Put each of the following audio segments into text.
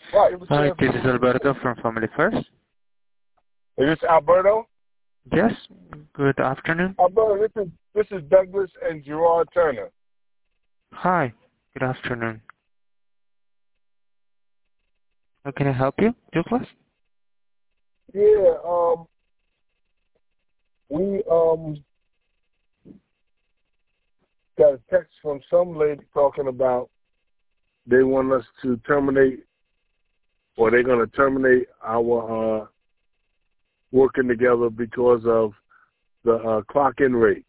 Right. It was Hi, this canceled. is Alberto from Family First. Is this Alberto? Yes, good afternoon. Alberto, this is Douglas and Gerard Turner. Hi, good afternoon. How can I help you, Douglas? Yeah. We got a text from some lady talking about they want us to terminate, or they're going to terminate our working together because of the clock-in rate.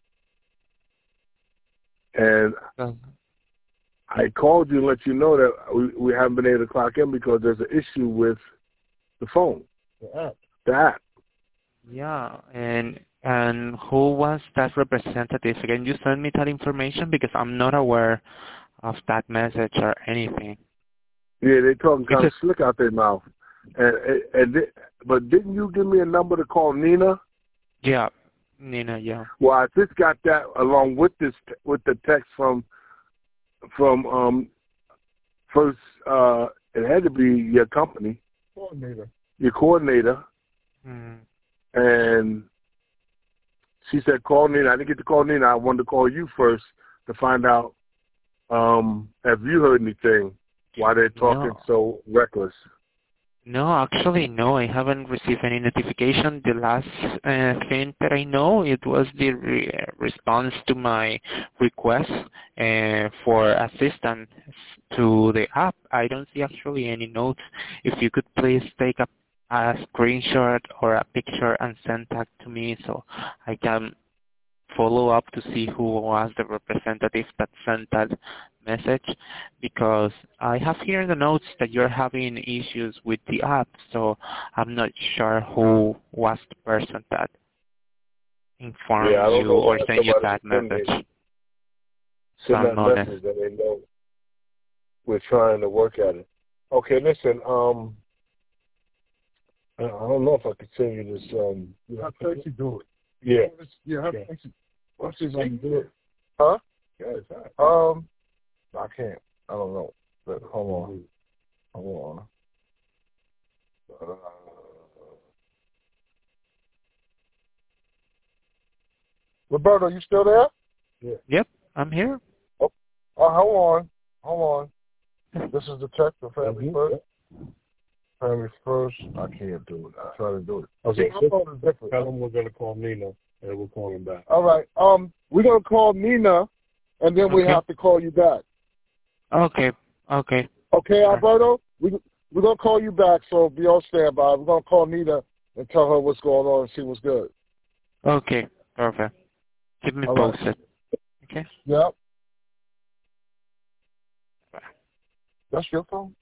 And I called you to let you know that we haven't been able to clock in because there's an issue with the phone, the app. Yeah, and who was that representative? Can you send me that information because I'm not aware of that message or anything. Yeah, they talking kind of slick out their mouth. But didn't you give me a number to call Nina? Yeah, Nina. Yeah. Well, I just got that along with the text from first. It had to be your company coordinator. Your coordinator. Mm. And she said, call Nina. I didn't get to call Nina. I wanted to call you first to find out have you heard anything why they're talking so reckless. No, actually, no. I haven't received any notification. The last thing that I know, it was the response to my request for assistance to the app. I don't see actually any notes. If you could please take a screenshot or a picture and send that to me so I can follow up to see who was the representative that sent that message, because I have here in the notes that you're having issues with the app, so I'm not sure who was the person that informed you or sent you that message. Send that message that they know we're trying to work at it. Okay, listen, I don't know if I could send you this. How could you do it? Yeah. Yeah, how could you? What's she going to do it? Huh? Yeah, I can't. I don't know. But hold on. Roberto, you still there? Yeah. Yep, I'm here. Oh, hold on. This is the text for Family First. Family First. I can't do it. I try to do it. Okay. Tell them we're going to call Nina, and we'll call him back. All right. We're going to call Nina, and then we have to call you back. Okay. Okay, Alberto? We're going to call you back, so be on standby. We're going to call Nina and tell her what's going on and see what's good. Okay, perfect. Keep me posted. Okay? Yep. That's your phone?